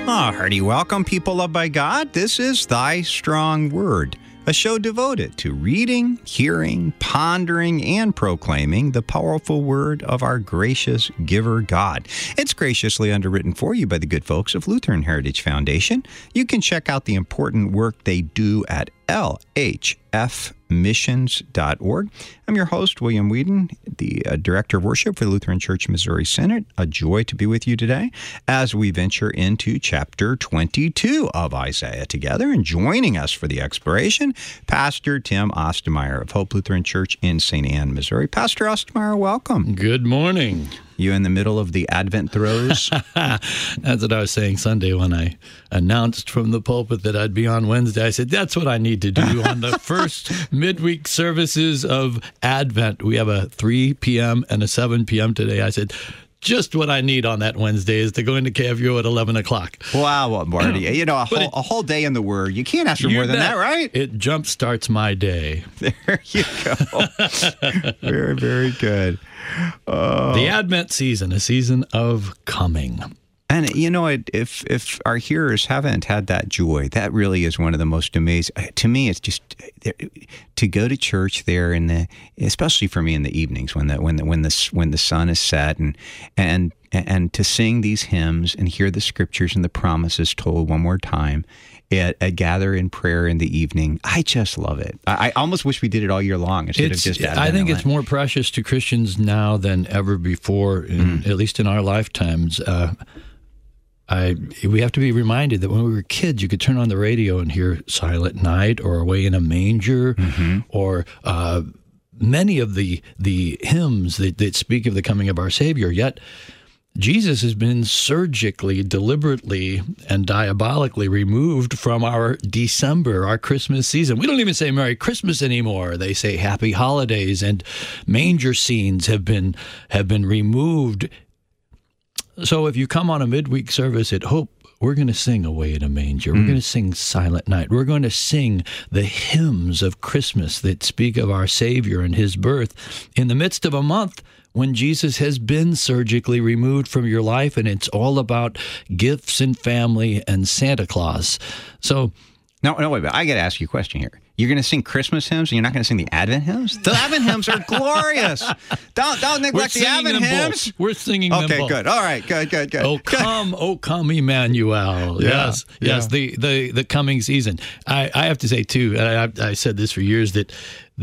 Hearty welcome, people loved by God. This is Thy Strong Word, a show devoted to reading, hearing, pondering, and proclaiming the powerful word of our gracious giver God. It's graciously underwritten for you by the good folks of Lutheran Heritage Foundation. You can check out the important work they do at lhfmissions.org. I'm your host, William Whedon, the Director of Worship for the Lutheran Church Missouri Synod. A joy to be with you today as we venture into chapter 22 of Isaiah together. And joining us for the exploration, Pastor Tim Ostermeyer of Hope Lutheran Church in St. Anne, Missouri. Pastor Ostermeyer, welcome. Good morning. You in the middle of the Advent throes? That's what I was saying Sunday when I announced from the pulpit that I'd be on Wednesday. I said, that's what I need to do on the first midweek services of Advent. We have a 3 p.m. and a 7 p.m. today. I said, just what I need on that Wednesday is to go into KFUO at 11 o'clock. Wow, well, Marty, you know, a whole day in the Word. You can't ask for more than that, right? It jumpstarts my day. There you go. Very, very good. The Advent season, a season of coming. And, you know, if our hearers haven't had that joy, that really is one of the most amazing. To me, it's just to go to church there especially for me in the evenings when the sun is set and to sing these hymns and hear the scriptures and the promises told one more time. At gather in prayer in the evening. I just love it. I almost wish we did it all year long instead of just Advent. I think it's more precious to Christians now than ever before, at least in our lifetimes. We have to be reminded that when we were kids, you could turn on the radio and hear Silent Night or Away in a Manger or many of the hymns that speak of the coming of our Savior. Yet Jesus has been surgically, deliberately, and diabolically removed from our December, our Christmas season. We don't even say Merry Christmas anymore. They say Happy Holidays, and manger scenes have been removed. So if you come on a midweek service at Hope, we're going to sing Away in a Manger. We're going to sing Silent Night. We're going to sing the hymns of Christmas that speak of our Savior and his birth in the midst of a month when Jesus has been surgically removed from your life, and it's all about gifts and family and Santa Claus. So, No, wait, but I got to ask you a question here. You're going to sing Christmas hymns, and you're not going to sing the Advent hymns? The Advent hymns are glorious. Don't neglect the Advent hymns. We're singing them both. Okay, good. All right, good. Oh, come, Emmanuel. Yeah, Yes, the coming season. I have to say, too, and I said this for years, that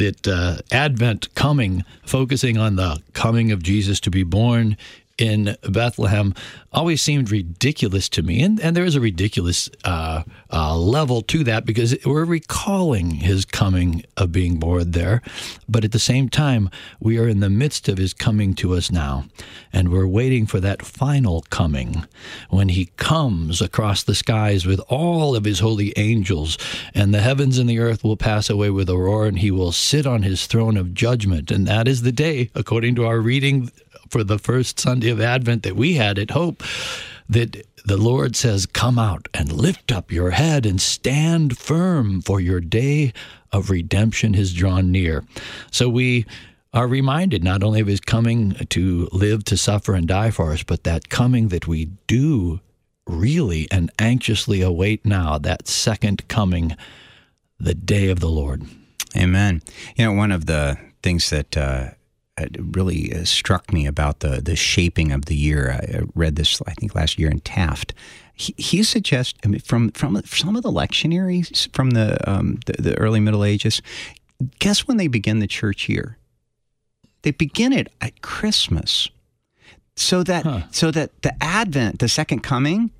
Advent coming, focusing on the coming of Jesus to be born in Bethlehem, always seemed ridiculous to me. And there is a ridiculous level to that because we're recalling his coming of being born there. But at the same time, we are in the midst of his coming to us now. And we're waiting for that final coming when he comes across the skies with all of his holy angels, and the heavens and the earth will pass away with a roar, and he will sit on his throne of judgment. And that is the day, according to our reading for the first Sunday of Advent that we had at Hope, that the Lord says, come out and lift up your head and stand firm, for your day of redemption has drawn near. So we are reminded not only of his coming to live, to suffer, and die for us, but that coming that we do really and anxiously await now, that second coming, the day of the Lord. Amen. You know, one of the things that really struck me about the shaping of the year. I read this, I think, last year in Taft. He suggests, I mean, from some of the lectionaries from the early Middle Ages, guess when they begin the church year? They begin it at Christmas, so that the Advent, the second coming,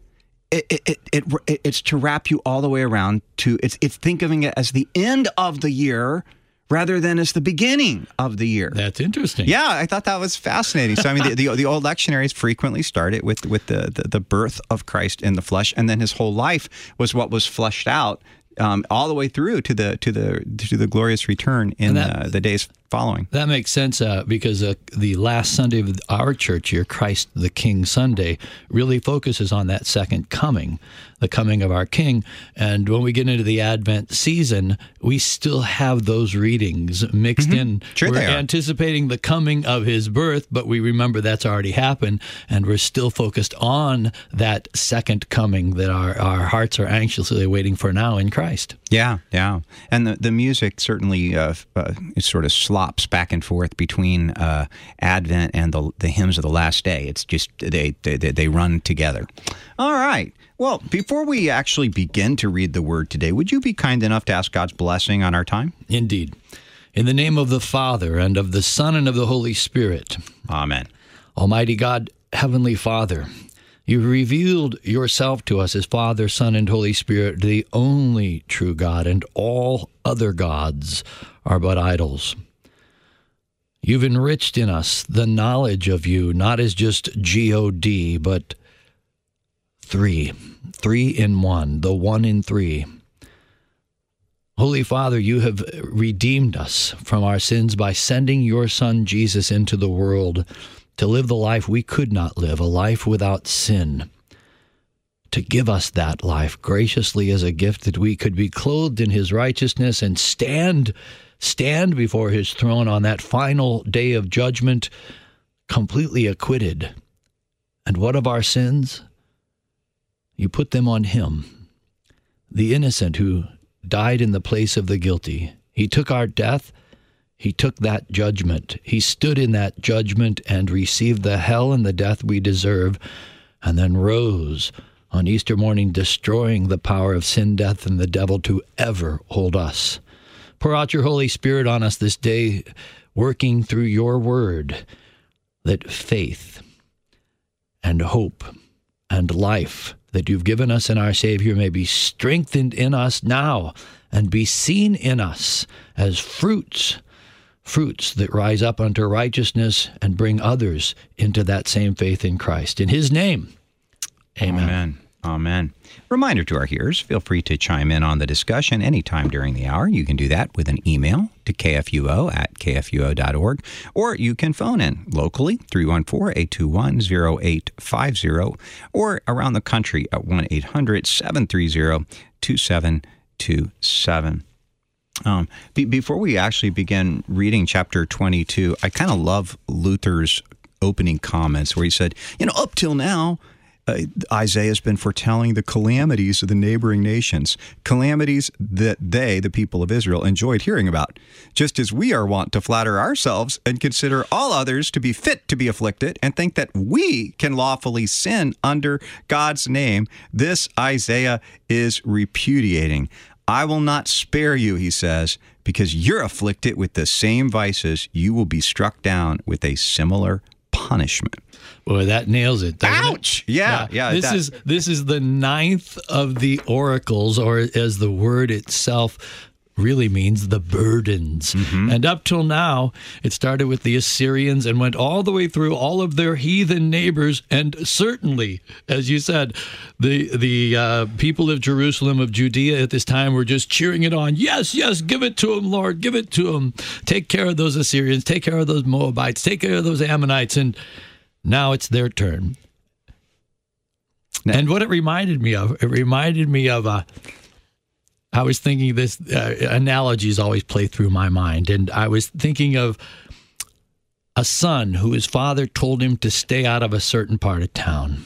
it's to wrap you all the way around to it's thinking of it as the end of the year rather than as the beginning of the year. That's interesting. Yeah, I thought that was fascinating. So, I mean, the old lectionaries frequently started with the birth of Christ in the flesh, and then his whole life was what was fleshed out all the way through to the glorious return in the days following. That makes sense because the last Sunday of our church year, Christ the King Sunday, really focuses on that second coming, the coming of our King. And when we get into the Advent season, we still have those readings mixed in. Sure, we're anticipating the coming of his birth, but we remember that's already happened, and we're still focused on that second coming that our hearts are anxiously waiting for now in Christ. Yeah. And the music certainly it sort of slops back and forth between Advent and the hymns of the last day. It's just they run together. All right. Well, before we actually begin to read the Word today, would you be kind enough to ask God's blessing on our time? Indeed. In the name of the Father, and of the Son, and of the Holy Spirit. Amen. Almighty God, Heavenly Father, you revealed yourself to us as Father, Son, and Holy Spirit, the only true God, and all other gods are but idols. You've enriched in us the knowledge of you, not as just G-O-D, but three in one, the one in three. Holy Father, you have redeemed us from our sins by sending your Son Jesus into the world to live the life we could not live, a life without sin, to give us that life graciously as a gift that we could be clothed in his righteousness and stand before his throne on that final day of judgment completely acquitted. And what of our sins? You put them on him, the innocent who died in the place of the guilty. He took our death. He took that judgment. He stood in that judgment and received the hell and the death we deserve, and then rose on Easter morning, destroying the power of sin, death, and the devil to ever hold us. Pour out your Holy Spirit on us this day, working through your word, that faith and hope and life that you've given us in our Savior may be strengthened in us now and be seen in us as fruits that rise up unto righteousness and bring others into that same faith in Christ. In his name, amen. Amen. Reminder to our hearers, feel free to chime in on the discussion anytime during the hour. You can do that with an email to kfuo@kfuo.org, or you can phone in locally, 314-821-0850, or around the country at 1-800-730-2727. Before we actually begin reading chapter 22, I kind of love Luther's opening comments where he said, up till now, Isaiah has been foretelling the calamities of the neighboring nations, calamities that they, the people of Israel, enjoyed hearing about, just as we are wont to flatter ourselves and consider all others to be fit to be afflicted and think that we can lawfully sin under God's name. This Isaiah is repudiating. I will not spare you, he says, because you're afflicted with the same vices. You will be struck down with a similar punishment. Boy, that nails it. Ouch! It? Yeah. This is the ninth of the oracles, or as the word itself really means, the burdens. Mm-hmm. And up till now, it started with the Assyrians and went all the way through all of their heathen neighbors. And certainly, as you said, the people of Jerusalem, of Judea at this time were just cheering it on. Yes, give it to them, Lord, give it to them. Take care of those Assyrians, take care of those Moabites, take care of those Ammonites. And now it's their turn. And what it reminded me of, I was thinking this, analogies always play through my mind. And I was thinking of a son who his father told him to stay out of a certain part of town.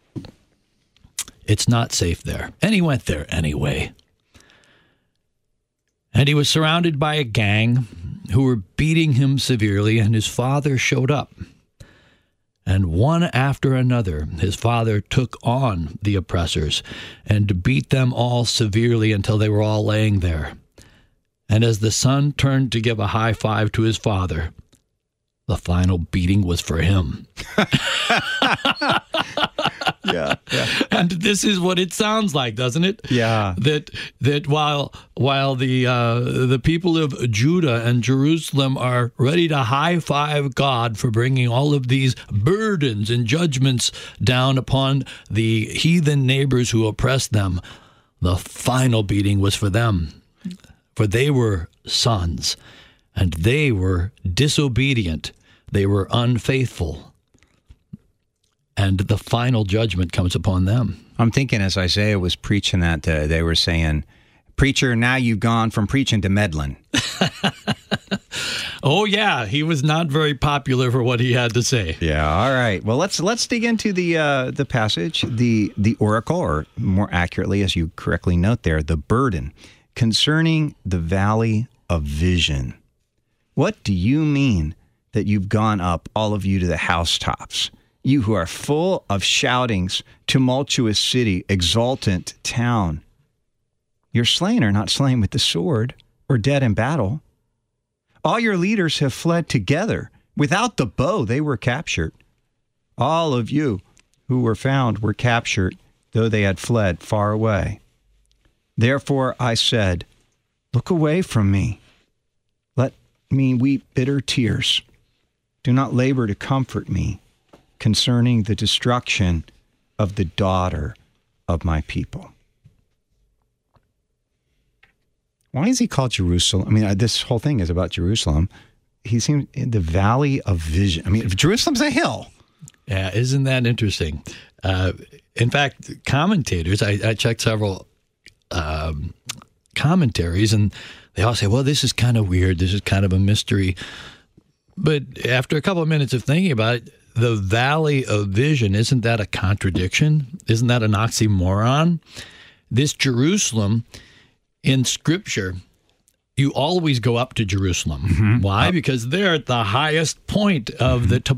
It's not safe there. And he went there anyway. And he was surrounded by a gang who were beating him severely, and his father showed up. And one after another, his father took on the oppressors and beat them all severely until they were all laying there. And as the son turned to give a high five to his father, the final beating was for him. Yeah. And this is what it sounds like, doesn't it? Yeah. That while the people of Judah and Jerusalem are ready to high five God for bringing all of these burdens and judgments down upon the heathen neighbors who oppressed them, the final beating was for them, for they were sons. and they were disobedient. They were unfaithful. And the final judgment comes upon them. I'm thinking as Isaiah was preaching that, they were saying, "Preacher, now you've gone from preaching to meddling." Oh, yeah. He was not very popular for what he had to say. Yeah. All right. Well, let's dig into the passage, the oracle, or more accurately, as you correctly note there, the burden concerning the valley of vision. What do you mean that you've gone up, all of you, to the housetops? You who are full of shoutings, tumultuous city, exultant town. Your slain are not slain with the sword or dead in battle. All your leaders have fled together. Without the bow, they were captured. All of you who were found were captured, though they had fled far away. Therefore I said, look away from me. Let me weep bitter tears. Do not labor to comfort me concerning the destruction of the daughter of my people. Why is he called Jerusalem? I mean, this whole thing is about Jerusalem. He seems in the valley of vision. I mean, Jerusalem's a hill. Yeah, isn't that interesting? In fact, commentators, I checked several commentaries, and they all say, well, this is kind of weird. This is kind of a mystery. But after a couple of minutes of thinking about it, the valley of vision, isn't that a contradiction? Isn't that an oxymoron? This Jerusalem, in Scripture, you always go up to Jerusalem. Mm-hmm. Why? Because they're at the highest point of the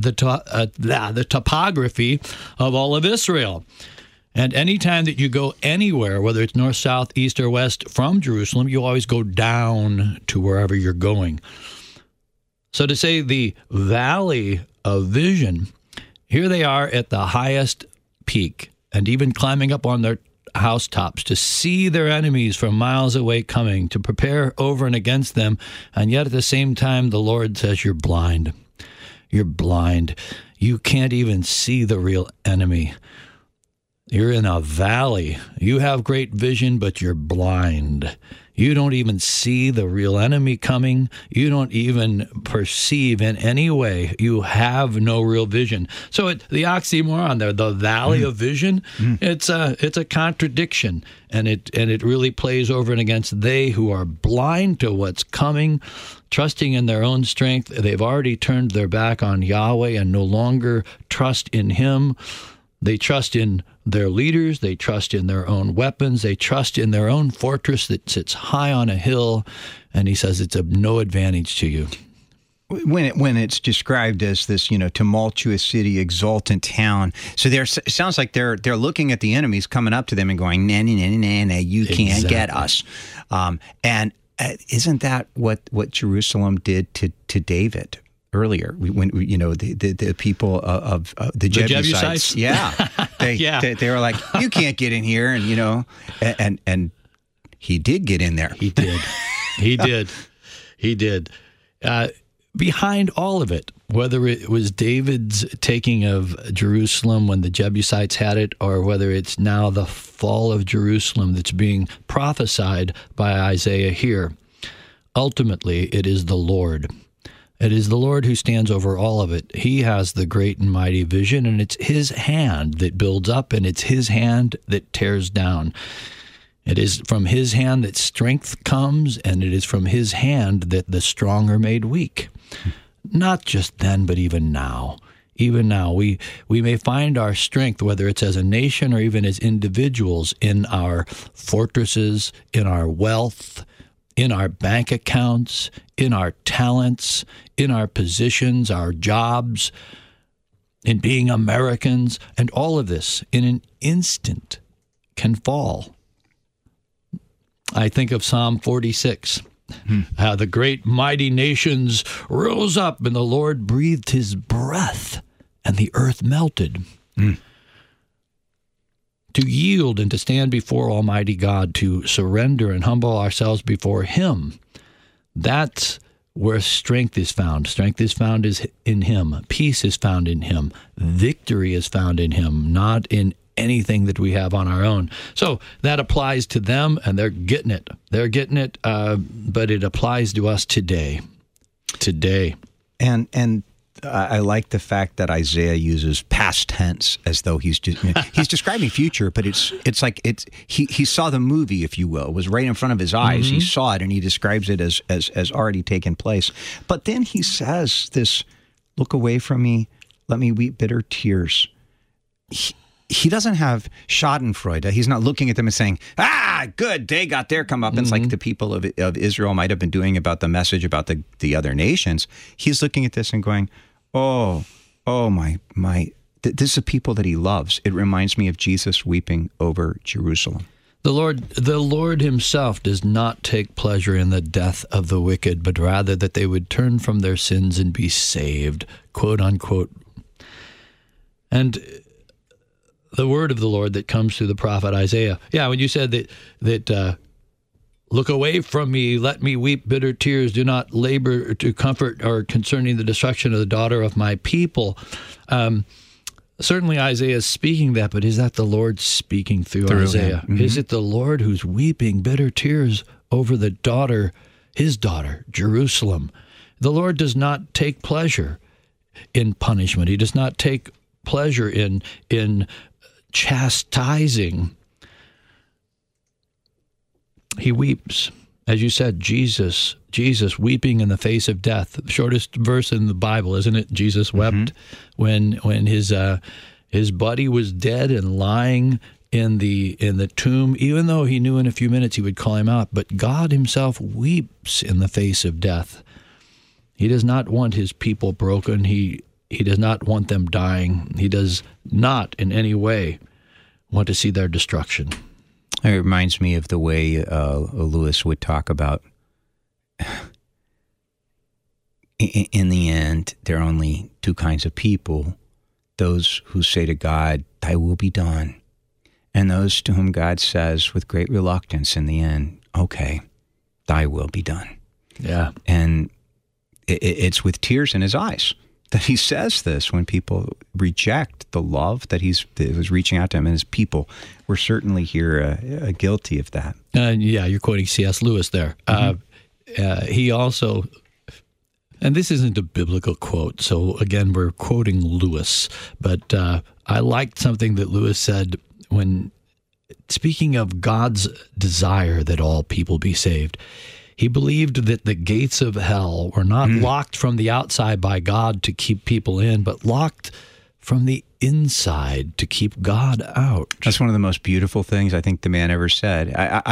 topography of all of Israel. And anytime that you go anywhere, whether it's north, south, east, or west from Jerusalem, you always go down to wherever you're going. So to say the valley of vision, here they are at the highest peak, and even climbing up on their housetops to see their enemies from miles away coming, to prepare over and against them, and yet at the same time the Lord says, you're blind. You're blind. You can't even see the real enemy. You're in a valley. You have great vision, but you're blind. You don't even see the real enemy coming. You don't even perceive in any way. You have no real vision. So the oxymoron there, the valley of vision, it's a contradiction, and it really plays over and against they who are blind to what's coming, trusting in their own strength. They've already turned their back on Yahweh and no longer trust in Him. They trust in their leaders. They trust in their own weapons. They trust in their own fortress that sits high on a hill. And he says it's of no advantage to you. When it's described as this, tumultuous city, exultant town, so it sounds like they're looking at the enemies coming up to them and going, nah, nah, nah, nah, nah, you can't get us. And isn't that what Jerusalem did to David? Earlier, when the people of the Jebusites, they were like, you can't get in here, and he did get in there. He did. Behind all of it, whether it was David's taking of Jerusalem when the Jebusites had it, or whether it's now the fall of Jerusalem that's being prophesied by Isaiah here, ultimately it is the Lord. It is the Lord who stands over all of it. He has the great and mighty vision, and it's His hand that builds up, and it's His hand that tears down. It is from His hand that strength comes, and it is from His hand that the strong are made weak. Not just then, but even now. Even now, we may find our strength, whether it's as a nation or even as individuals, in our fortresses, in our wealth, in our bank accounts, in our talents, in our positions, our jobs, in being Americans, and all of this in an instant can fall. I think of Psalm 46, how the great mighty nations rose up and the Lord breathed His breath and the earth melted. To yield and to stand before Almighty God, to surrender and humble ourselves before Him, that's where strength is found. Strength is found in Him. Peace is found in Him. Victory is found in Him, not in anything that we have on our own. So that applies to them, and they're getting it. They're getting it, but it applies to us today. Today. And I like the fact that Isaiah uses past tense as though he's describing future, but it's like he saw the movie, if you will. It was right in front of his eyes. He saw it, and he describes it as already taken place. But then he says this, "Look away from me, let me weep bitter tears." He doesn't have schadenfreude. He's not looking at them and saying, good, they got their comeuppance, like the people of Israel might have been doing about the message about the other nations. He's looking at this and going, oh my, this is a people that he loves. It reminds me of Jesus weeping over Jerusalem. The Lord himself does not take pleasure in the death of the wicked, but rather that they would turn from their sins and be saved, quote unquote. And the word of the Lord that comes through the prophet Isaiah. Yeah, when you said that look away from me, let me weep bitter tears, do not labor to comfort or concerning the destruction of the daughter of my people. Certainly Isaiah is speaking that, but is that the Lord speaking through Isaiah? Mm-hmm. Is it the Lord who's weeping bitter tears over the daughter, his daughter, Jerusalem? The Lord does not take pleasure in punishment. He does not take pleasure in chastising. He weeps. As you said, Jesus weeping in the face of death. The shortest verse in the Bible, isn't it? Jesus wept when his buddy was dead and lying in the tomb, even though he knew in a few minutes he would call him out. But God himself weeps in the face of death. He does not want his people broken. He does not want them dying. He does not in any way want to see their destruction. It reminds me of the way Lewis would talk about, in the end, there are only two kinds of people: those who say to God, "Thy will be done," and those to whom God says with great reluctance in the end, "Okay, thy will be done." Yeah. And it's with tears in his eyes that he says this when people reject the love that was reaching out to him and his people. We're certainly here guilty of that. Yeah, you're quoting C.S. Lewis there. He also, and this isn't a biblical quote, so again, we're quoting Lewis, but I liked something that Lewis said when speaking of God's desire that all people be saved. He believed that the gates of hell were not locked from the outside by God to keep people in, but locked from the inside to keep God out. That's one of the most beautiful things I think the man ever said.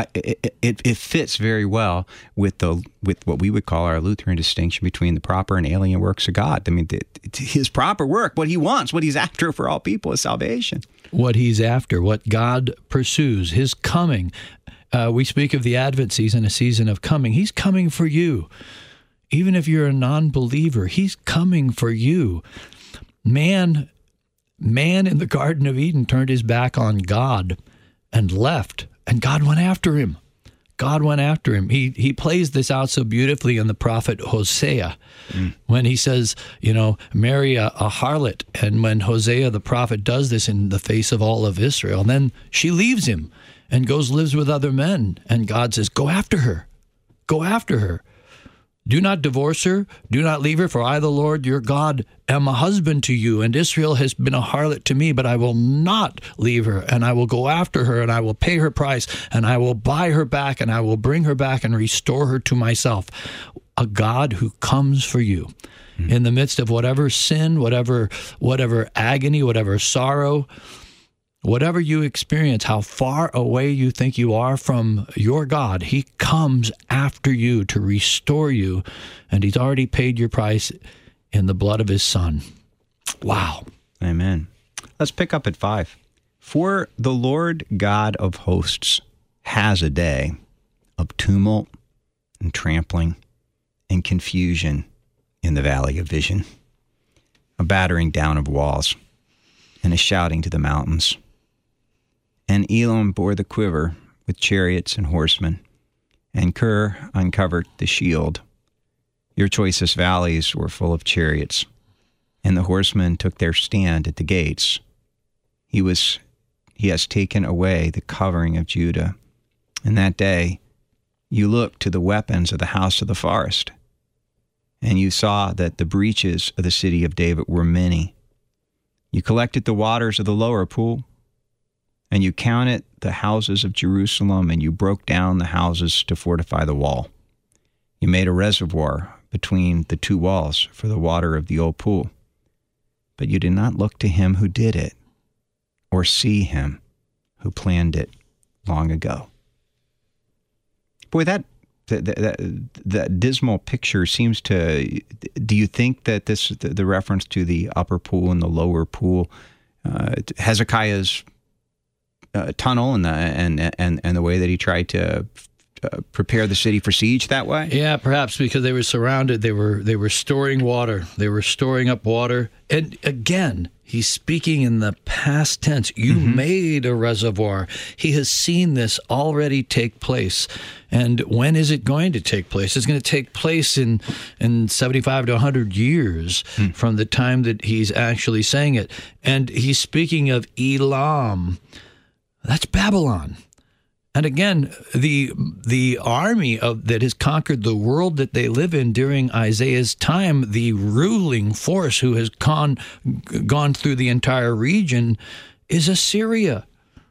It fits very well with what we would call our Lutheran distinction between the proper and alien works of God. I mean, his proper work, what he wants, what he's after for all people is salvation. What he's after, what God pursues, his coming. We speak of the Advent season, a season of coming. He's coming for you. Even if you're a non-believer, he's coming for you. Man in the Garden of Eden turned his back on God and left, and God went after him. God went after him. He plays this out so beautifully in the prophet Hosea when he says, marry a harlot. And when Hosea the prophet does this in the face of all of Israel, then she leaves him and lives with other men. And God says, go after her. Go after her. Do not divorce her. Do not leave her, for I, the Lord your God, am a husband to you, and Israel has been a harlot to me, but I will not leave her, and I will go after her, and I will pay her price, and I will buy her back, and I will bring her back and restore her to myself. A God who comes for you in the midst of whatever sin, whatever agony, whatever sorrow, whatever you experience, how far away you think you are from your God, he comes after you to restore you, and he's already paid your price in the blood of his Son. Wow. Amen. Let's pick up at 5. For the Lord God of hosts has a day of tumult and trampling and confusion in the valley of vision, a battering down of walls and a shouting to the mountains. And Elam bore the quiver with chariots and horsemen, and Kir uncovered the shield. Your choicest valleys were full of chariots, and the horsemen took their stand at the gates. He was he has taken away the covering of Judah. In that day, you looked to the weapons of the house of the forest, and you saw that the breaches of the city of David were many. You collected the waters of the lower pool, and you counted the houses of Jerusalem, and you broke down the houses to fortify the wall. You made a reservoir between the two walls for the water of the old pool. But you did not look to him who did it, or see him who planned it long ago. Boy, that dismal picture seems to. Do you think that the reference to the upper pool and the lower pool, Hezekiah's tunnel and the way that he tried to prepare the city for siege that way? Yeah, perhaps because they were surrounded. They were storing water. They were storing up water. And again, he's speaking in the past tense. You made a reservoir. He has seen this already take place. And when is it going to take place? It's going to take place in 75 to 100 years from the time that he's actually saying it. And he's speaking of Elam. That's Babylon. And again, the army that has conquered the world that they live in during Isaiah's time, the ruling force who has gone through the entire region, is Assyria.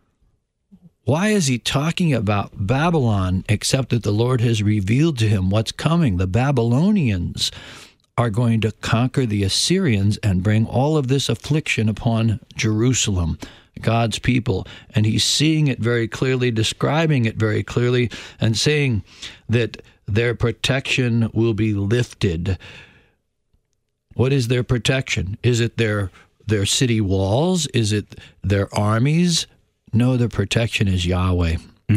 Why is he talking about Babylon except that the Lord has revealed to him what's coming? The Babylonians are going to conquer the Assyrians and bring all of this affliction upon Jerusalem, God's people. And he's seeing it very clearly, describing it very clearly, and saying that their protection will be lifted. What is their protection? Is it their city walls? Is it their armies? No, their protection is Yahweh.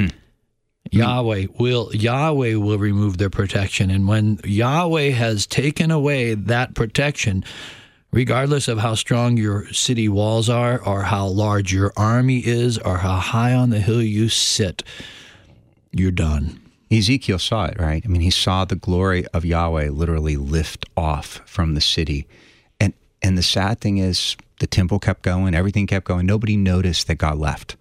Yahweh will remove their protection. And when Yahweh has taken away that protection, regardless of how strong your city walls are, or how large your army is, or how high on the hill you sit, you're done. Ezekiel saw it, right? I mean, he saw the glory of Yahweh literally lift off from the city. And the sad thing is, the temple kept going, everything kept going. Nobody noticed that God left.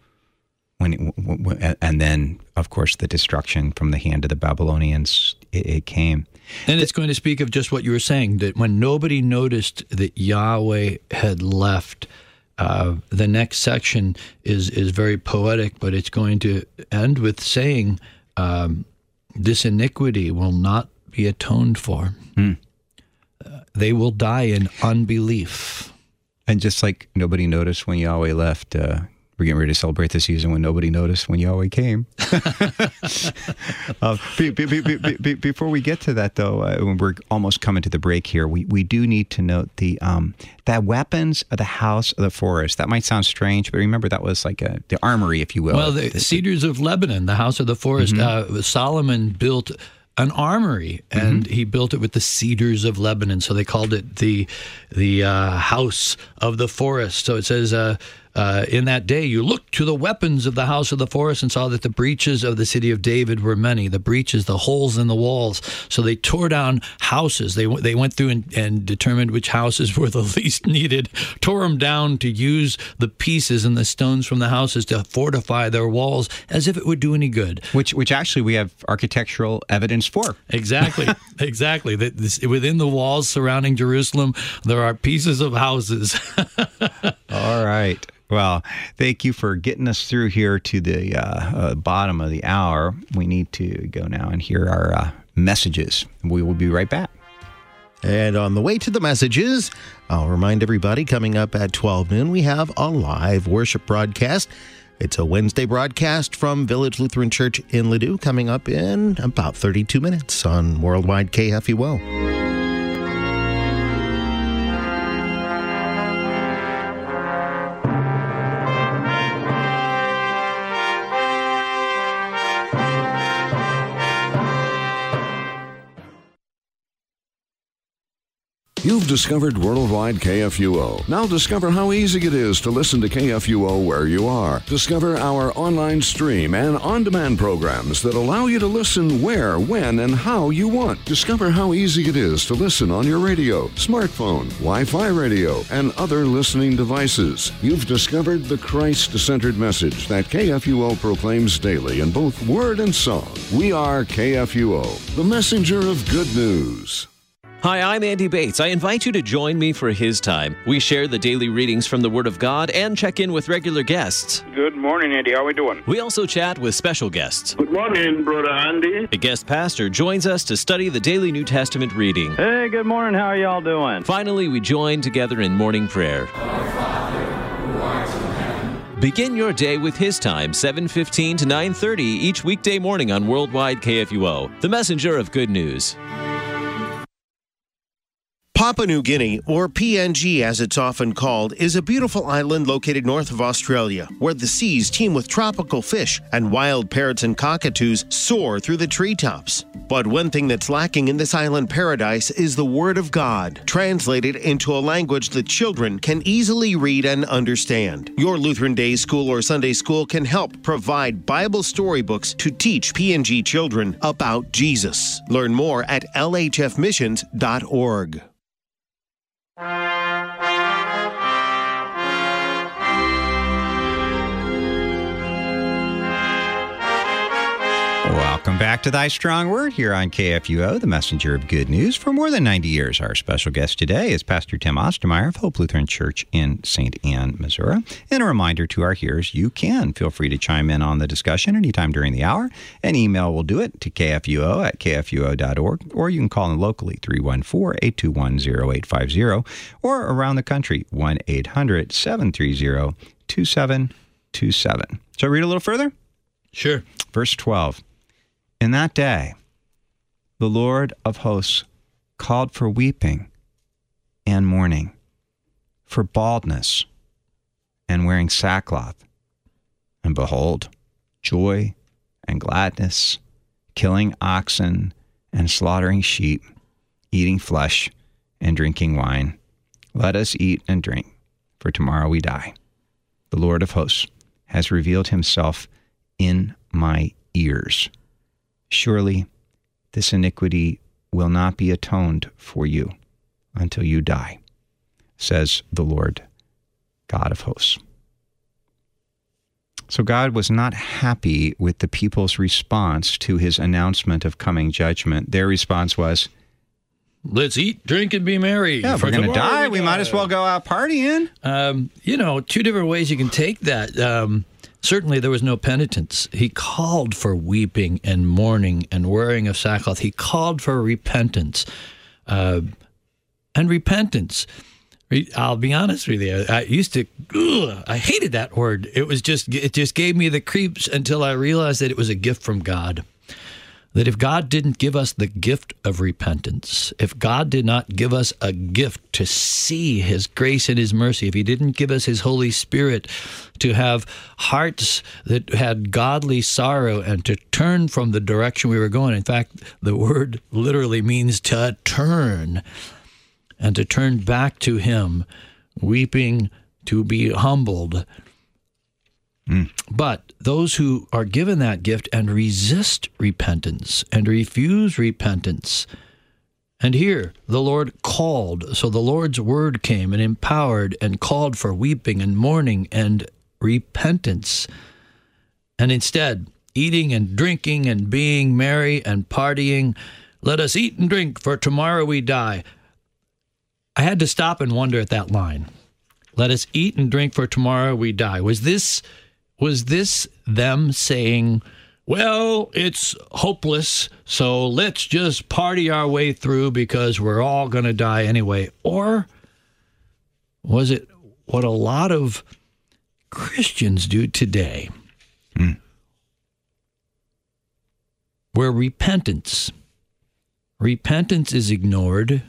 And then, of course, the destruction from the hand of the Babylonians, it came. And it's going to speak of just what you were saying, that when nobody noticed that Yahweh had left, the next section is very poetic, but it's going to end with saying, this iniquity will not be atoned for. They will die in unbelief. And just like nobody noticed when Yahweh left, we're getting ready to celebrate the season when nobody noticed when Yahweh came. Before we get to that, though, when we're almost coming to the break here, we do need to note the weapons of the house of the forest. That might sound strange, but remember that was like the armory, if you will. Well, the cedars of Lebanon, the house of the forest. Solomon built an armory, and he built it with the cedars of Lebanon. So they called it the house of the forest. So it says, in that day you looked to the weapons of the house of the forest and saw that the breaches of the city of David were many. The breaches, the holes in the walls. So they tore down houses. They went through and determined which houses were the least needed, tore them down to use the pieces and the stones from the houses to fortify their walls, as if it would do any good. Which actually we have architectural evidence for. Exactly. Within the walls surrounding Jerusalem, there are pieces of houses. All right. Well, thank you for getting us through here to the bottom of the hour. We need to go now and hear our messages. We will be right back. And on the way to the messages, I'll remind everybody, coming up at 12 noon, we have a live worship broadcast. It's a Wednesday broadcast from Village Lutheran Church in Ladue, coming up in about 32 minutes on Worldwide KFUO. You've discovered Worldwide KFUO. Now discover how easy it is to listen to KFUO where you are. Discover our online stream and on-demand programs that allow you to listen where, when, and how you want. Discover how easy it is to listen on your radio, smartphone, Wi-Fi radio, and other listening devices. You've discovered the Christ-centered message that KFUO proclaims daily in both word and song. We are KFUO, the messenger of good news. Hi, I'm Andy Bates. I invite you to join me for His Time. We share the daily readings from the Word of God and check in with regular guests. Good morning, Andy. How are we doing? We also chat with special guests. Good morning, Brother Andy. A guest pastor joins us to study the daily New Testament reading. Hey, good morning. How are y'all doing? Finally, we join together in morning prayer. Begin your day with His Time, 7:15 to 9:30 each weekday morning on Worldwide KFUO, the messenger of good news. Papua New Guinea, or PNG as it's often called, is a beautiful island located north of Australia, where the seas teem with tropical fish and wild parrots and cockatoos soar through the treetops. But one thing that's lacking in this island paradise is the Word of God, translated into a language that children can easily read and understand. Your Lutheran Day School or Sunday School can help provide Bible storybooks to teach PNG children about Jesus. Learn more at lhfmissions.org. Welcome back to Thy Strong Word here on KFUO, the messenger of good news. For more than 90 years, our special guest today is Pastor Tim Ostermeyer of Hope Lutheran Church in St. Ann, Missouri. And a reminder to our hearers, you can feel free to chime in on the discussion anytime during the hour. An email will do it to kfuo@kfuo.org, or you can call in locally, 314-821-0850, or around the country, 1-800-730-2727. So read a little further? Sure. Verse 12. In that day, the Lord of hosts called for weeping and mourning, for baldness and wearing sackcloth. And behold, joy and gladness, killing oxen and slaughtering sheep, eating flesh and drinking wine. Let us eat and drink, for tomorrow we die. The Lord of hosts has revealed himself in my ears. Surely this iniquity will not be atoned for you until you die, says the Lord God of hosts. So God was not happy with the people's response to his announcement of coming judgment. Their response was, let's eat, drink, and be merry. yeah, if we're going to die, we might as well go out partying. Two different ways you can take that. Certainly there was no penitence. He called for weeping and mourning and wearing of sackcloth. He called for repentance. And repentance, I'll be honest with you, I hated that word. It just gave me the creeps until I realized that it was a gift from God. That if God didn't give us the gift of repentance, if God did not give us a gift to see his grace and his mercy, if he didn't give us his Holy Spirit to have hearts that had godly sorrow and to turn from the direction we were going. In fact, the word literally means to turn, and to turn back to him, weeping, to be humbled. But those who are given that gift and resist repentance and refuse repentance, and here the Lord called, so the Lord's word came and empowered and called for weeping and mourning and repentance. And instead, eating and drinking and being merry and partying, let us eat and drink, for tomorrow we die. I had to stop and wonder at that line. Let us eat and drink, for tomorrow we die. Was this them saying, well, it's hopeless, so let's just party our way through because we're all going to die anyway? Or was it what a lot of Christians do today, where repentance is ignored?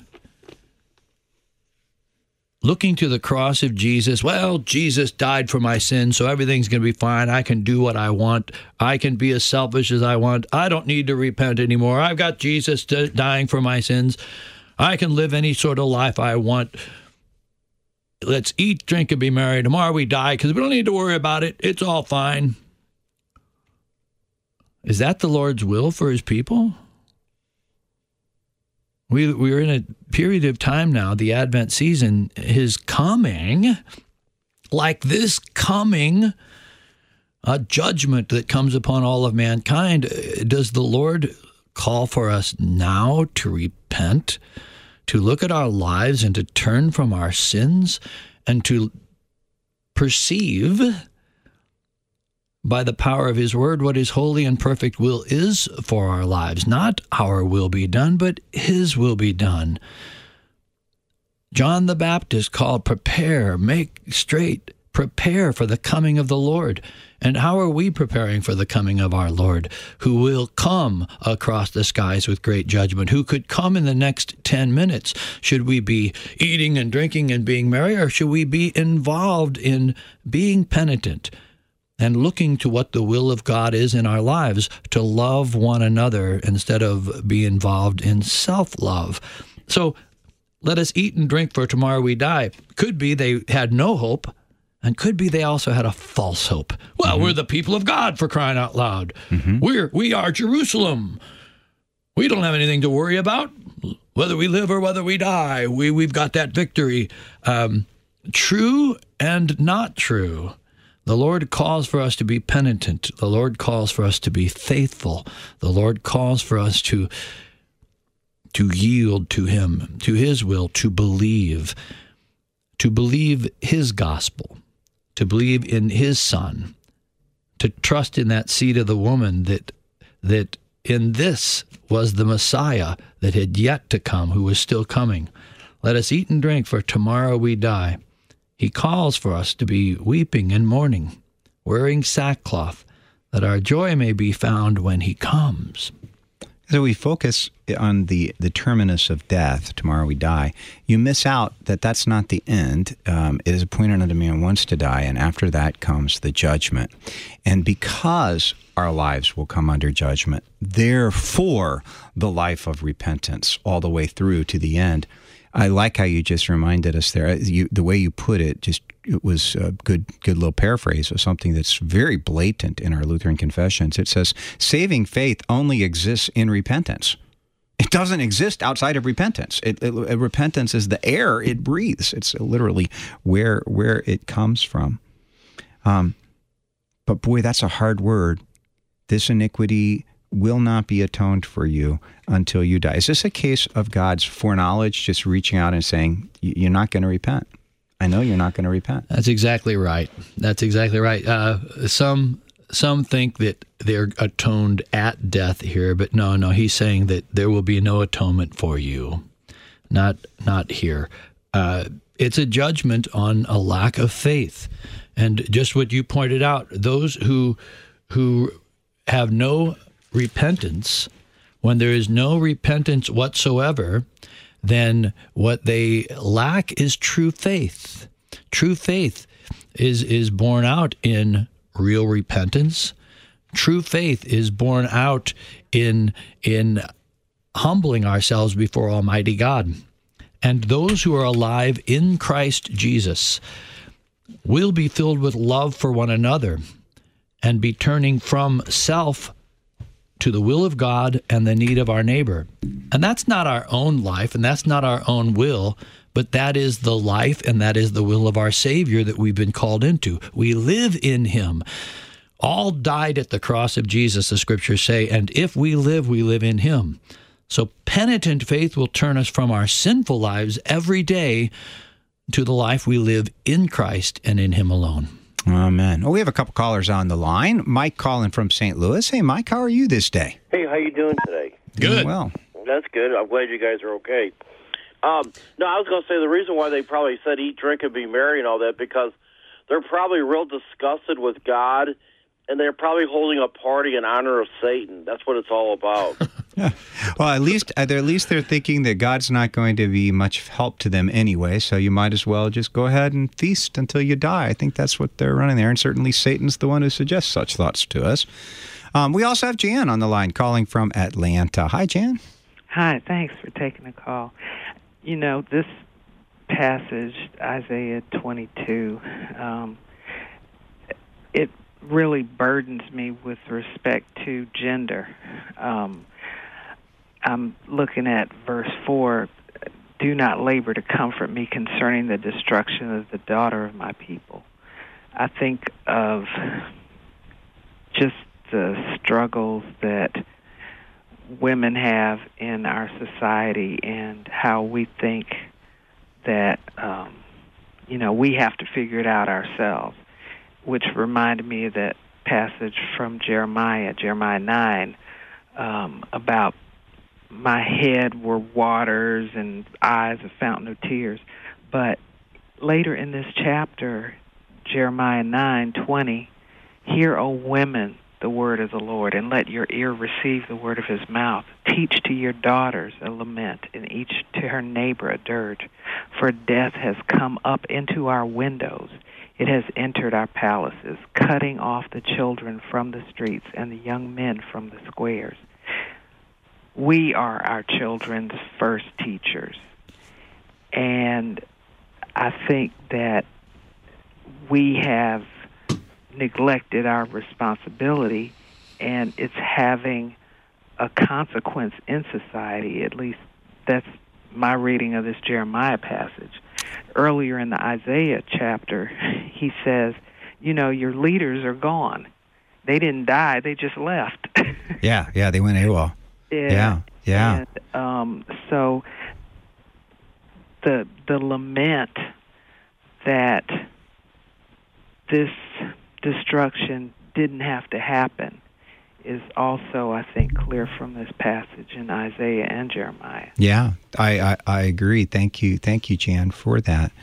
Looking to the cross of Jesus, well, Jesus died for my sins, so everything's going to be fine. I can do what I want. I can be as selfish as I want. I don't need to repent anymore. I've got Jesus dying for my sins. I can live any sort of life I want. Let's eat, drink, and be merry. Tomorrow we die because we don't need to worry about it. It's all fine. Is that the Lord's will for his people? We're in a period of time now, the Advent season, his coming, like this coming, a judgment that comes upon all of mankind. Does the Lord call for us now to repent, to look at our lives and to turn from our sins and to perceive by the power of his word what his holy and perfect will is for our lives? Not our will be done, but his will be done. John the Baptist called, prepare, make straight, prepare for the coming of the Lord. And how are we preparing for the coming of our Lord, who will come across the skies with great judgment, who could come in the next 10 minutes? Should we be eating and drinking and being merry, or should we be involved in being penitent and looking to what the will of God is in our lives, to love one another instead of be involved in self-love? So let us eat and drink, for tomorrow we die. Could be they had no hope, and could be they also had a false hope. Well, we're the people of God, for crying out loud. We are Jerusalem. We don't have anything to worry about, whether we live or whether we die. We've got that victory. True and not true. The Lord calls for us to be penitent. The Lord calls for us to be faithful. The Lord calls for us to yield to him, to his will, to believe his gospel, to believe in his Son, to trust in that seed of the woman that in this was the Messiah that had yet to come, who was still coming. Let us eat and drink, for tomorrow we die. He calls for us to be weeping and mourning, wearing sackcloth, that our joy may be found when he comes. So we focus on the terminus of death, tomorrow we die. You miss out that that's not the end. It is appointed unto man once to die, and after that comes the judgment. And because our lives will come under judgment, therefore the life of repentance all the way through to the end. I like how you just reminded us there. The way you put it, it was a good little paraphrase of something that's very blatant in our Lutheran confessions. It says, saving faith only exists in repentance. It doesn't exist outside of repentance. Repentance is the air it breathes. It's literally where it comes from. But boy, that's a hard word. This iniquity will not be atoned for you until you die. Is this a case of God's foreknowledge, just reaching out and saying, you're not going to repent? I know you're not going to repent. That's exactly right. That's exactly right. Some think that they're atoned at death here, but no, he's saying that there will be no atonement for you. Not here. It's a judgment on a lack of faith. And just what you pointed out, those who have no repentance, when there is no repentance whatsoever, then what they lack is true faith. True faith is born out in real repentance. True faith is born out in humbling ourselves before Almighty God. And those who are alive in Christ Jesus will be filled with love for one another and be turning from self to the will of God and the need of our neighbor. And that's not our own life, and that's not our own will, but that is the life and that is the will of our Savior that we've been called into. We live in him. All died at the cross of Jesus, the scriptures say, and if we live in him. So penitent faith will turn us from our sinful lives every day to the life we live in Christ and in him alone. Amen. Well, we have a couple callers on the line. Mike calling from St. Louis. Hey, Mike, how are you this day? Hey, how you doing today? Good. Doing well. That's good. I'm glad you guys are okay. No, I was going to say the reason why they probably said eat, drink, and be merry and all that, because they're probably real disgusted with God, and they're probably holding a party in honor of Satan. That's what it's all about. Yeah. Well, at least they're thinking that God's not going to be much help to them anyway, so you might as well just go ahead and feast until you die. I think that's what they're running there, and certainly Satan's the one who suggests such thoughts to us. We also have Jan on the line calling from Atlanta. Hi, Jan. Hi, thanks for taking the call. This passage, Isaiah 22, it really burdens me with respect to gender. I'm looking at verse 4, do not labor to comfort me concerning the destruction of the daughter of my people. I think of just the struggles that women have in our society and how we think that, we have to figure it out ourselves, which reminded me of that passage from Jeremiah 9, about my head were waters and eyes a fountain of tears. But later in this chapter, Jeremiah 9:20, hear, O women, the word of the Lord, and let your ear receive the word of his mouth. Teach to your daughters a lament, and each to her neighbor a dirge. For death has come up into our windows. It has entered our palaces, cutting off the children from the streets and the young men from the squares. We are our children's first teachers. And I think that we have neglected our responsibility, and it's having a consequence in society. At least that's my reading of this Jeremiah passage. Earlier in the Isaiah chapter, he says, your leaders are gone. They didn't die, they just left. Yeah, they went AWOL. Yeah. And, so the lament that this destruction didn't have to happen is also, I think, clear from this passage in Isaiah and Jeremiah. Yeah, I agree. Thank you, Jan, for that.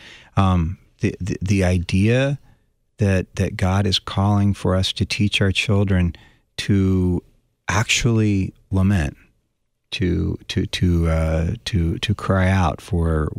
The idea that God is calling for us to teach our children to actually lament, to cry out for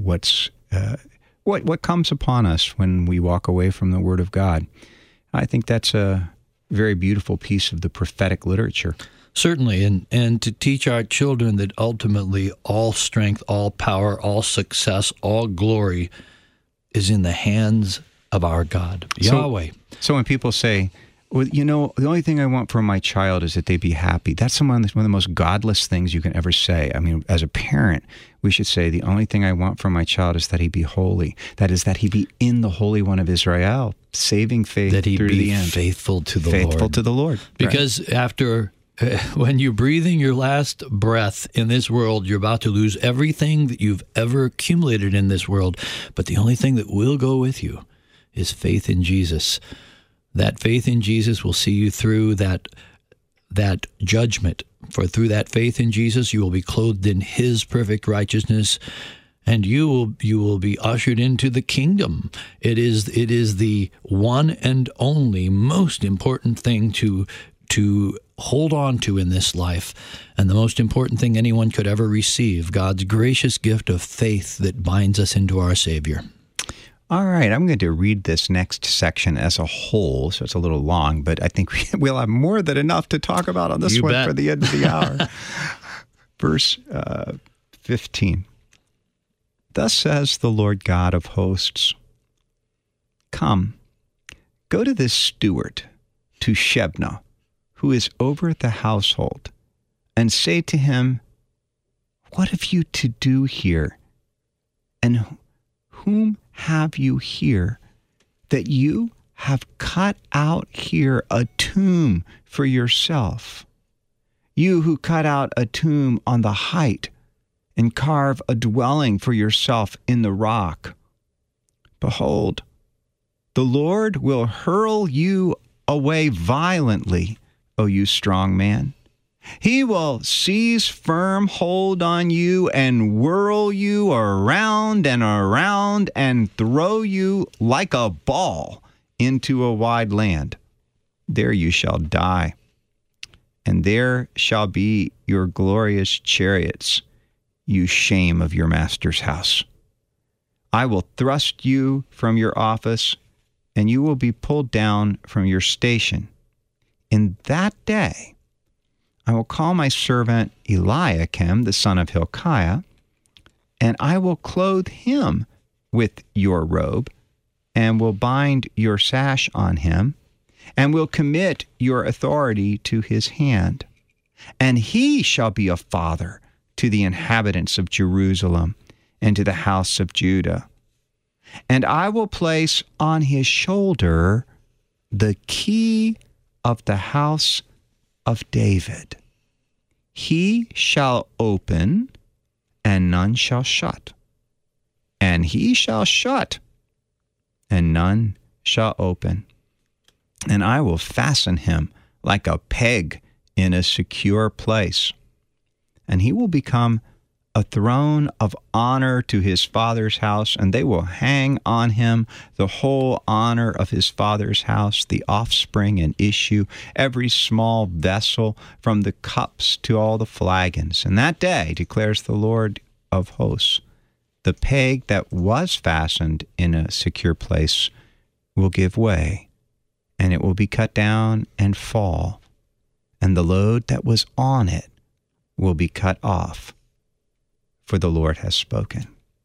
what comes upon us when we walk away from the Word of God. I think that's a very beautiful piece of the prophetic literature. Certainly, and to teach our children that ultimately all strength, all power, all success, all glory is in the hands of our God, Yahweh. So when people say, well, the only thing I want for my child is that they be happy, that's one of the most godless things you can ever say. I mean, as a parent, we should say the only thing I want for my child is that he be holy. That is, that he be in the Holy One of Israel, saving faith that he through be the end. Faithful to the Faithful Lord. to the Lord. Because after, when you're breathing your last breath in this world, you're about to lose everything that you've ever accumulated in this world. But the only thing that will go with you is faith in Jesus. That faith in Jesus will see you through that judgment. For through that faith in Jesus, you will be clothed in his perfect righteousness, and you will be ushered into the kingdom. It is the one and only most important thing to hold on to in this life, and the most important thing anyone could ever receive, God's gracious gift of faith that binds us into our Savior. All right, I'm going to read this next section as a whole, so it's a little long, but I think we'll have more than enough to talk about on this You one bet. for the end of the hour. Verse 15. Thus says the Lord God of hosts, come, go to this steward, to Shebna, who is over the household, and say to him, what have you to do here? And whom have you here, that you have cut out here a tomb for yourself? You who cut out a tomb on the height and carve a dwelling for yourself in the rock. Behold, the Lord will hurl you away violently, O you strong man. He will seize firm hold on you and whirl you around and throw you like a ball into a wide land. There you shall die, and there shall be your glorious chariots, you shame of your master's house. I will thrust you from your office, and you will be pulled down from your station. In that day, I will call my servant Eliakim, the son of Hilkiah, and I will clothe him with your robe, and will bind your sash on him, and will commit your authority to his hand. And he shall be a father to the inhabitants of Jerusalem and to the house of Judah. And I will place on his shoulder the key of the house of David. He shall open, and none shall shut. And he shall shut, and none shall open. And I will fasten him like a peg in a secure place. And he will become a throne of honor to his father's house, and they will hang on him the whole honor of his father's house, the offspring and issue, every small vessel, from the cups to all the flagons. And that day, declares the Lord of hosts, the peg that was fastened in a secure place will give way, and it will be cut down and fall, and the load that was on it will be cut off, for the Lord has spoken.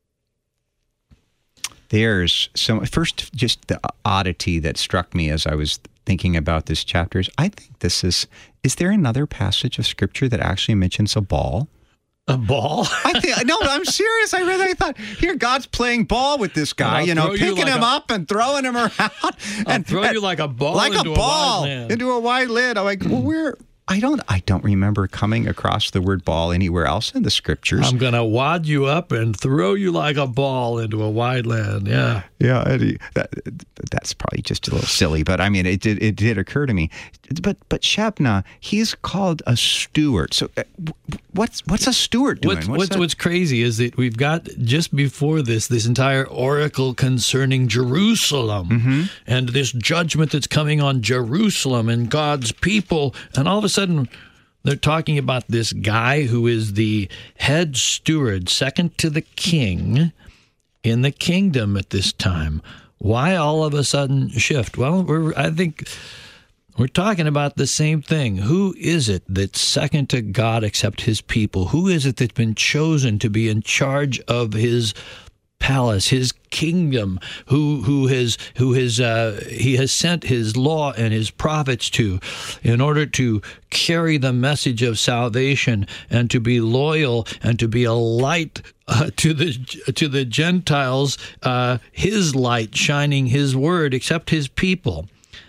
There's so first, just the oddity that struck me as I was thinking about this chapter is, I think this is there another passage of Scripture that actually mentions a ball? A ball? No, I'm serious. I thought, here, God's playing ball with this guy, picking him up and throwing him around. And throw you like a ball into a wide land. I'm like, well, I don't remember coming across the word ball anywhere else in the Scriptures. I'm going to wad you up and throw you like a ball into a wide land. Yeah. Yeah, Eddie, that's probably just a little silly, but I mean, it did occur to me. But Shebna, he's called a steward. So what's a steward doing? What's crazy is that we've got, just before this entire oracle concerning Jerusalem and this judgment that's coming on Jerusalem and God's people, and all of a sudden they're talking about this guy who is the head steward, second to the king in the kingdom at this time. Why all of a sudden shift? Well, I think we're talking about the same thing. Who is it that's second to God except his people? Who is it that's been chosen to be in charge of his palace, his kingdom, who he has sent his law and his prophets to, in order to carry the message of salvation and to be loyal and to be a light to the Gentiles, his light shining his word, except his people.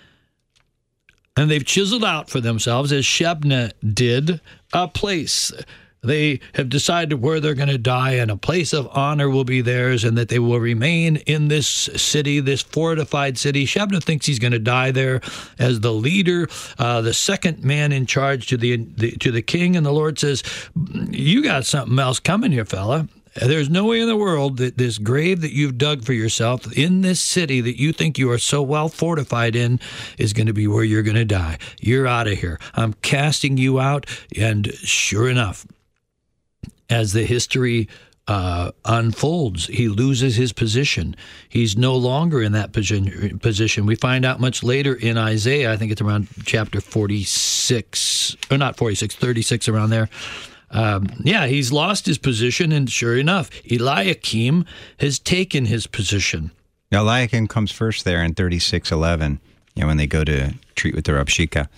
And they've chiseled out for themselves, as Shebna did, a place. They have decided where they're going to die, and a place of honor will be theirs, and that they will remain in this city, this fortified city. Shebna thinks he's going to die there as the leader, the second man in charge to the king. And the Lord says, "You got something else coming here, fella. There's no way in the world that this grave that you've dug for yourself in this city that you think you are so well fortified in is going to be where you're going to die. You're out of here. I'm casting you out." And sure enough, as the history unfolds, he loses his position. He's no longer in that position. We find out much later in Isaiah, I think it's around chapter 46, or not 46, 36, around there. He's lost his position, and sure enough, Eliakim has taken his position. Now, Eliakim comes first there in 36:11, when they go to treat with the Rabshakeh.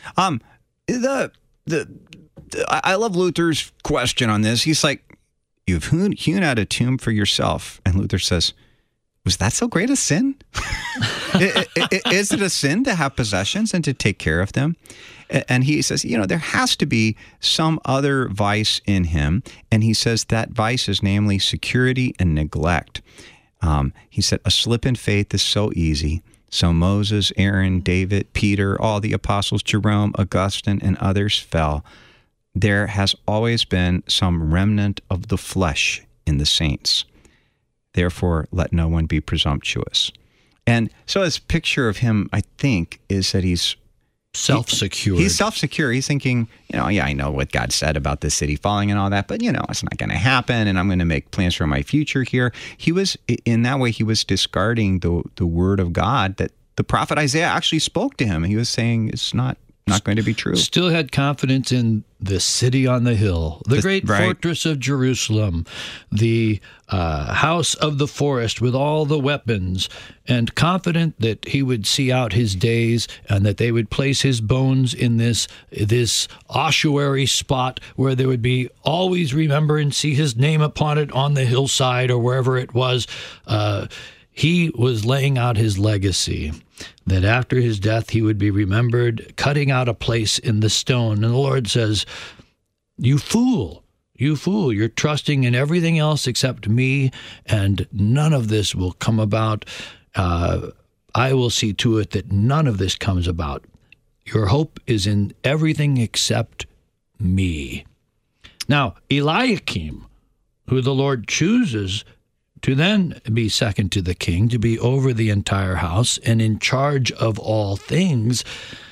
I love Luther's question on this. He's like, "You've hewn out a tomb for yourself." And Luther says, "Was that so great a sin? Is it a sin to have possessions and to take care of them?" And he says, there has to be some other vice in him. And he says that vice is namely security and neglect. He said, "A slip in faith is so easy. So Moses, Aaron, David, Peter, all the apostles, Jerome, Augustine, and others fell. There has always been some remnant of the flesh in the saints. Therefore, let no one be presumptuous." And so his picture of him, I think, is that he's self-secure. He's self-secure. He's thinking, I know what God said about the city falling and all that, but, it's not going to happen, and I'm going to make plans for my future here. He was, in that way, he was discarding the word of God that the prophet Isaiah actually spoke to him. He was saying, it's not not going to be true. Still had confidence in the city on the hill, the great fortress of Jerusalem, the house of the forest with all the weapons, and confident that he would see out his days and that they would place his bones in this ossuary spot where they would be always remember and see his name upon it on the hillside or wherever it was. He was laying out his legacy, that after his death he would be remembered, cutting out a place in the stone. And the Lord says, you fool, you're trusting in everything else except me, and none of this will come about. I will see to it that none of this comes about. Your hope is in everything except me. Now, Eliakim, who the Lord chooses to then be second to the king, to be over the entire house and in charge of all things.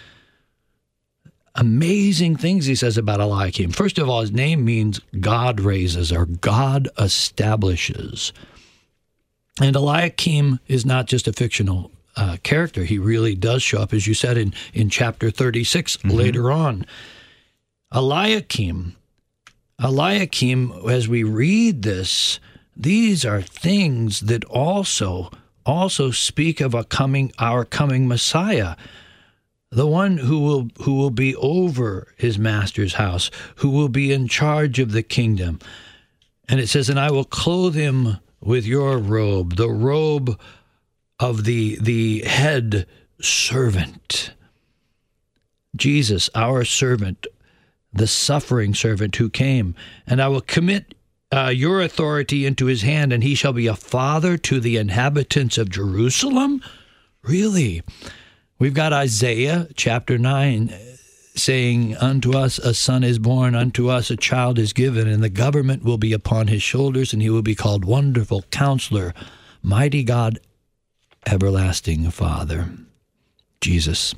Amazing things he says about Eliakim. First of all, his name means God raises or God establishes. And Eliakim is not just a fictional character. He really does show up, as you said, in chapter 36 later on. Eliakim, as we read this, these are things that also speak of our coming Messiah, the one who will be over his master's house, who will be in charge of the kingdom. And it says, and I will clothe him with your robe, the robe of the head servant. Jesus, our servant, the suffering servant who came, and I will commit your authority into his hand, and he shall be a father to the inhabitants of Jerusalem? Really? We've got Isaiah chapter 9 saying, unto us a son is born, unto us a child is given, and the government will be upon his shoulders, and he will be called Wonderful Counselor, Mighty God, Everlasting Father. Jesus.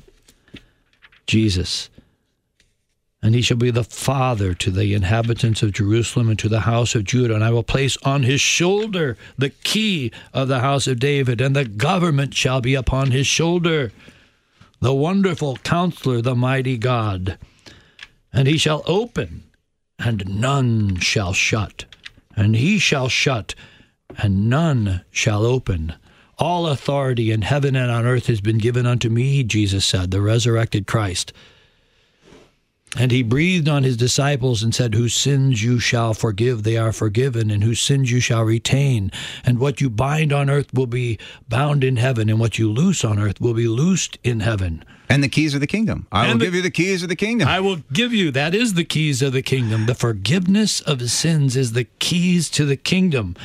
And he shall be the father to the inhabitants of Jerusalem and to the house of Judah. And I will place on his shoulder the key of the house of David, and the government shall be upon his shoulder. The Wonderful Counselor, the Mighty God. And he shall open, and none shall shut. And he shall shut, and none shall open. All authority in heaven and on earth has been given unto me, Jesus said, the resurrected Christ. And he breathed on his disciples and said, whose sins you shall forgive, they are forgiven, and whose sins you shall retain. And what you bind on earth will be bound in heaven, and what you loose on earth will be loosed in heaven. And the keys of the kingdom. I will give you the keys of the kingdom. I will give you, that is the keys of the kingdom. The forgiveness of sins is the keys to the kingdom.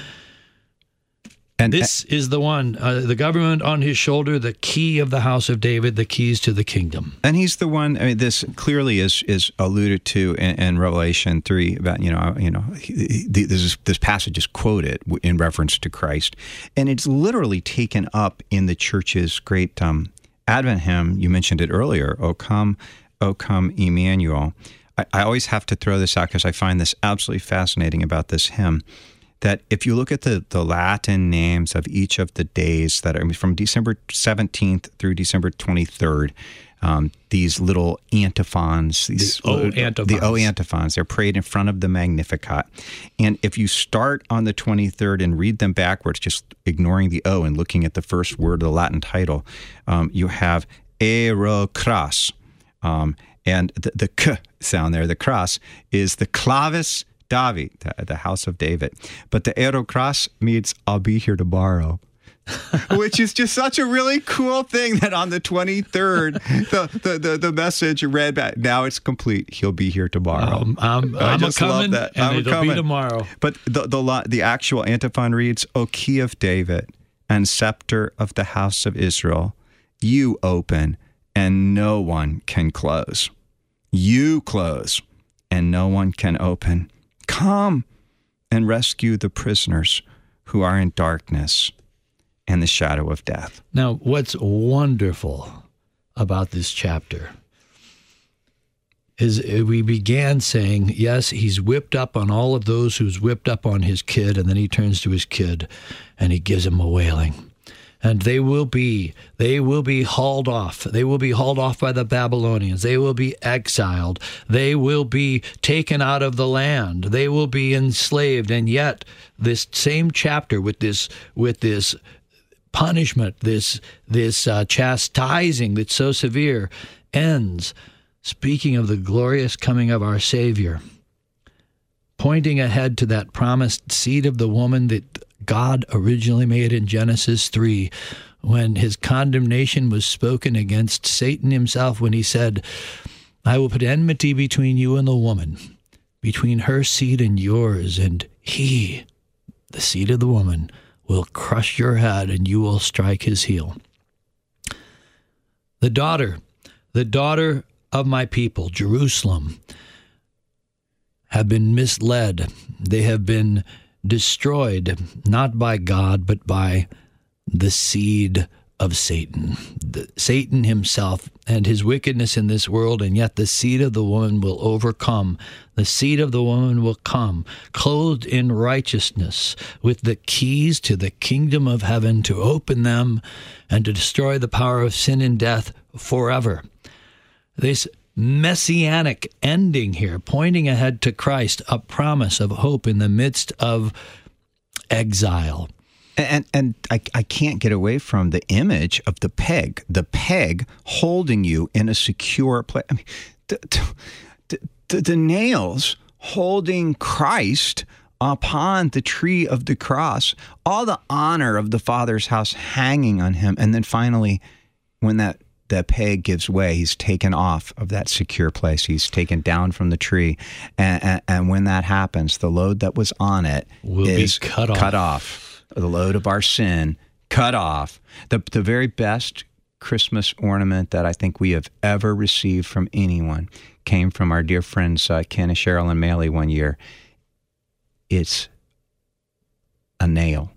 And this is the one, the government on his shoulder, the key of the house of David, the keys to the kingdom. And he's the one. I mean, this clearly is alluded to in Revelation 3 about this passage is quoted in reference to Christ, and it's literally taken up in the church's great Advent hymn. You mentioned it earlier. O come, Emmanuel. I always have to throw this out because I find this absolutely fascinating about this hymn. That if you look at the Latin names of each of the days that are from December 17th through December 23rd, these little antiphons, the O antiphons, they're prayed in front of the Magnificat. And if you start on the 23rd and read them backwards, just ignoring the O and looking at the first word of the Latin title, you have Aerocras. And the K sound there, the cross, is the clavis David, the house of David. But the Aerocras means I'll be here tomorrow, which is just such a really cool thing that on the 23rd, the message read back, now it's complete. He'll be here tomorrow. I'm coming, and it'll be tomorrow. But the actual antiphon reads, O key of David and scepter of the house of Israel, you open and no one can close. You close and no one can open. Come and rescue the prisoners who are in darkness and the shadow of death. Now, what's wonderful about this chapter is we began saying, yes, he's whipped up on all of those who's whipped up on his kid, and then he turns to his kid and he gives him a wailing. And they will be hauled off. They will be hauled off by the Babylonians. They will be exiled. They will be taken out of the land. They will be enslaved. And yet, this same chapter with this punishment, this chastising that's so severe, ends speaking of the glorious coming of our Savior, pointing ahead to that promised seed of the woman that God originally made in Genesis 3, when his condemnation was spoken against Satan himself, when he said, I will put enmity between you and the woman, between her seed and yours, and he, the seed of the woman, will crush your head and you will strike his heel. The daughter of my people, Jerusalem, have been misled. They have been destroyed, not by God, but by the seed of Satan. Satan himself and his wickedness in this world, and yet the seed of the woman will overcome. The seed of the woman will come, clothed in righteousness, with the keys to the kingdom of heaven, to open them and to destroy the power of sin and death forever. This messianic ending here, pointing ahead to Christ, a promise of hope in the midst of exile. And I can't get away from the image of the peg holding you in a secure place. I mean, the nails holding Christ upon the tree of the cross, all the honor of the Father's house hanging on him, and then finally, when that peg gives way, he's taken off of that secure place. He's taken down from the tree. And when that happens, the load that was on it is cut off. The load of our sin cut off. The very best Christmas ornament that I think we have ever received from anyone came from our dear friends Ken and Cheryl and Maley one year. It's a nail,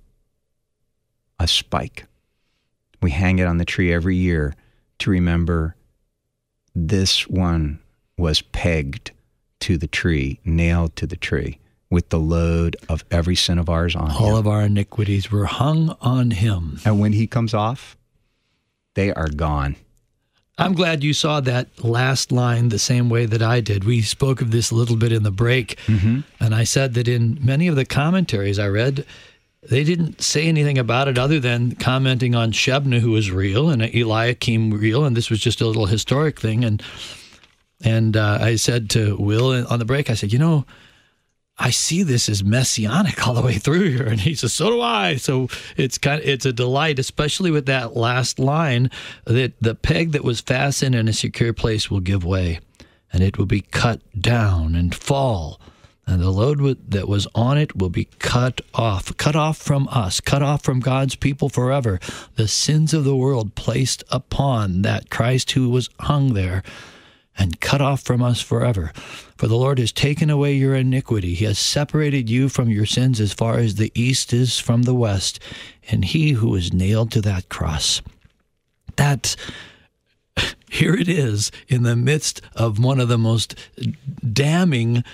a spike. We hang it on the tree every year to remember this one was pegged to the tree, nailed to the tree, with the load of every sin of ours on him. All of our iniquities were hung on him. And when he comes off, they are gone. I'm glad you saw that last line the same way that I did. We spoke of this a little bit in the break, and I said that in many of the commentaries I read, they didn't say anything about it other than commenting on Shebna, who was real, and Eliakim real, and this was just a little historic thing. And I said to Will on the break, I said, I see this as messianic all the way through here. And he says, so do I. So it's a delight, especially with that last line, that the peg that was fastened in a secure place will give way, and it will be cut down and fall. And the load that was on it will be cut off from us, cut off from God's people forever. The sins of the world placed upon that Christ who was hung there and cut off from us forever. For the Lord has taken away your iniquity. He has separated you from your sins as far as the east is from the west. And he who was nailed to that cross. Here it is in the midst of one of the most damning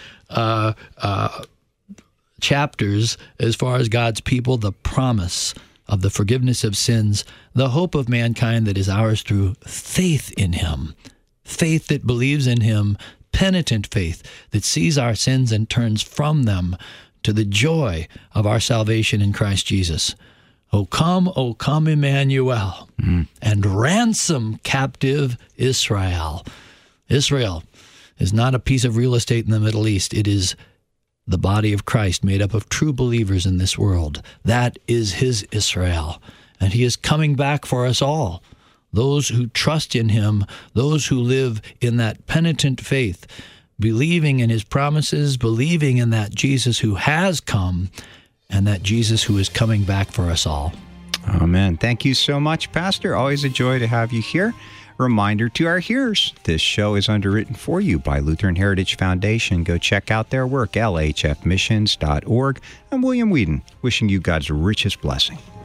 chapters as far as God's people, the promise of the forgiveness of sins, the hope of mankind that is ours through faith in him, faith that believes in him, penitent faith that sees our sins and turns from them to the joy of our salvation in Christ Jesus. O come, Emmanuel, and ransom captive Israel. Israel is not a piece of real estate in the Middle East. It is the body of Christ made up of true believers in this world. That is his Israel. And he is coming back for us all. Those who trust in him, those who live in that penitent faith, believing in his promises, believing in that Jesus who has come, and that Jesus who is coming back for us all. Amen. Thank you so much, Pastor. Always a joy to have you here. Reminder to our hearers, this show is underwritten for you by Lutheran Heritage Foundation. Go check out their work, lhfmissions.org. I'm William Whedon, wishing you God's richest blessing.